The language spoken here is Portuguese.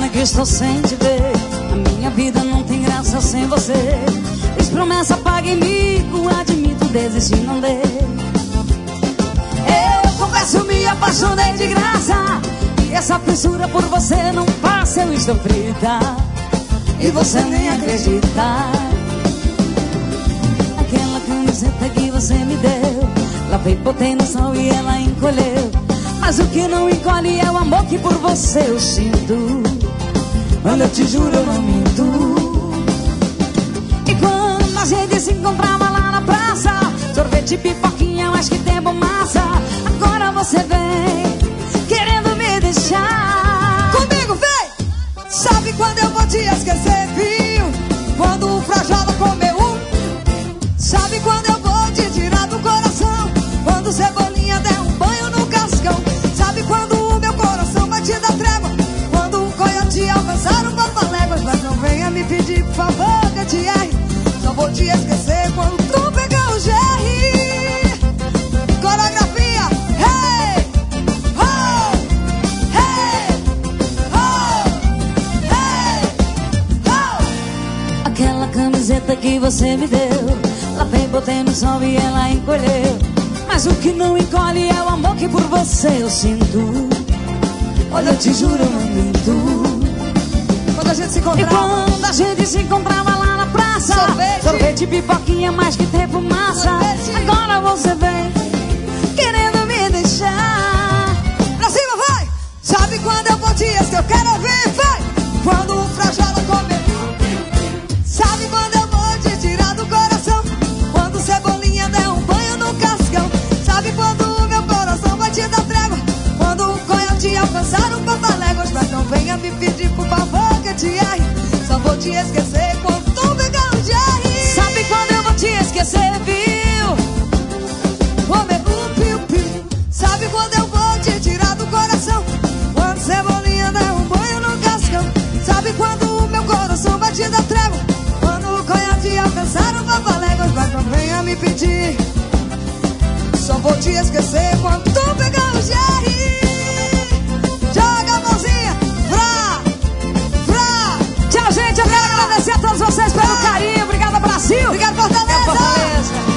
que estou sem te ver. A minha vida não tem graça sem você. Fiz promessa, paguei mico, admito, desisti, não dei. Eu confesso, me apaixonei de graça, e essa fissura por você não passa, eu estou frita, e você nem acredita. Aquela camiseta que você me deu, lavei, botei no sol e ela encolheu. Mas o que não encolhe é o amor que por você eu sinto. Quando eu te juro eu não minto. E quando a gente se encontrava lá na praça, sorvete, pipoquinha, mais que tempo massa. Agora você vem querendo me deixar. Comigo, vem! Sabe quando eu vou te esquecer, viu? Quando o frajola comeu sabe quando eu vou te tirar do coração? Quando Cebolinha der um banho no cascão. Sabe quando o meu coração vai te dar trégua? Quando o coiote alcançar um papaléguas. Mas não venha me pedir, por favor, que eu te erre. Só vou te esquecer quando tu pegar o GR. Coreografia, hey, ho, hey, ho, hey, ho. Aquela camiseta que você me deu, lavei, botei no sol e ela encolheu. Mas o que não encolhe é o amor que por você eu sinto. Olha, eu te juro, eu não minto. Quando a gente se encontrava, e quando a gente se encontrava lá na praça, sorvete, pipoquinha, mais que tempo massa. Agora você vem querendo me deixar. Pra cima, vai! Sabe quando eu vou te esquecer, eu quero ouvir, vai! Quando o frajola comer. Sabe quando eu vou te tirar do coração? Quando Cebolinha der um banho no cascão. Sabe quando o meu coração vai te dar trégua? Quando o coiote alcançar um papaléguas. Mas não venha me pedir, por favor, que eu te erre. Só vou te esquecer quando tu pegar o GR. Sabe quando eu vou te esquecer, viu? Piu-piu. Sabe quando eu vou te tirar do coração? Quando Cebolinha der um banho no cascão. Sabe quando o meu coração vai te dar trégua? Quando o coiote alcançar um papaléguas. Mas não venha me pedir, só vou te esquecer quando tu pegar o GR. Joga a mãozinha, Tchau, gente, eu quero agradecer a todos vocês pelo carinho. Obrigada, Brasil. Obrigado, Fortaleza.